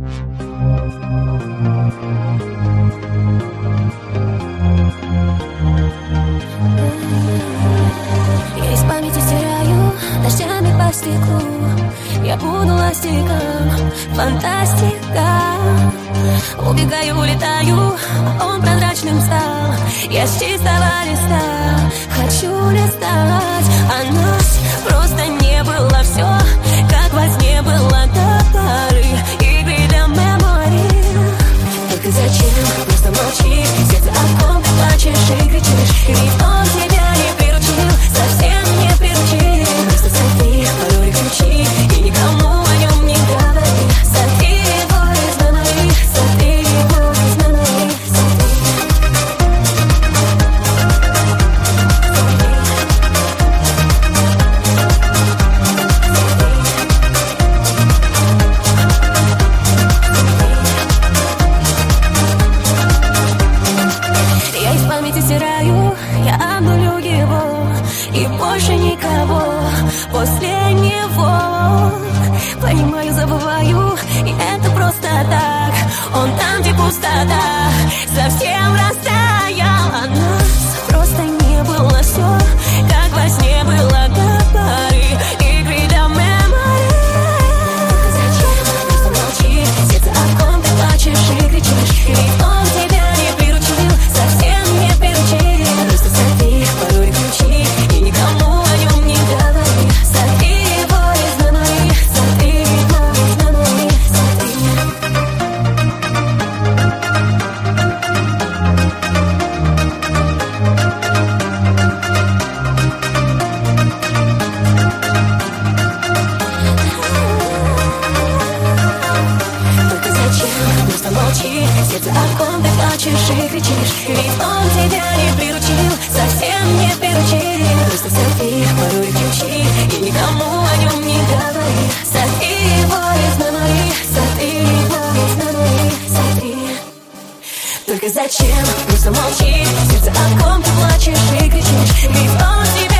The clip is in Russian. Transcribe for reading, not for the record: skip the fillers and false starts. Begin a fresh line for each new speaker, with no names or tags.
Я из памяти стираю дождями по стеклу. Я буду ластиком, фантастика. Убегаю, улетаю, он прозрачным стал. Я с чистого листа хочу листать. А нас просто не было, все как во сне было до поры игры до мемори. Только зачем просто молчи? Сердце о ком ты плачешь и кричишь. Ведь он тебя не приручил, совсем не приручил. Просто сотри пароли ключи и никому о нем не говори. Сотри его из мемори, сотри его из мемори, сотри. Я из памяти стираю, я обнулю его, и больше никого после него. Понимаю, забываю, и это просто так. Он там, где пустота, совсем растаял. А нас просто не было, все как во сне было до поры игры до мемори. Только зачем просто молчи? Сердце о ком ты плачешь и кричишь. Ведь он тебя не приручил, совсем не приручил. Просто сотри пароли ключи и никому о нем не говори. Сотри его из мемори, сотри его из мемори, сотри. Только зачем просто молчи? Сердце о ком ты плачешь и кричишь. Ведь он тебя не приручил, совсем не приручил. Просто сотри пароли ключи и никому о нем не говори. Сотри его из мемори, сотри его из мемори, сотри. Только зачем просто молчи? Сердце о ком ты плачешь и кричишь. Ведь он тебя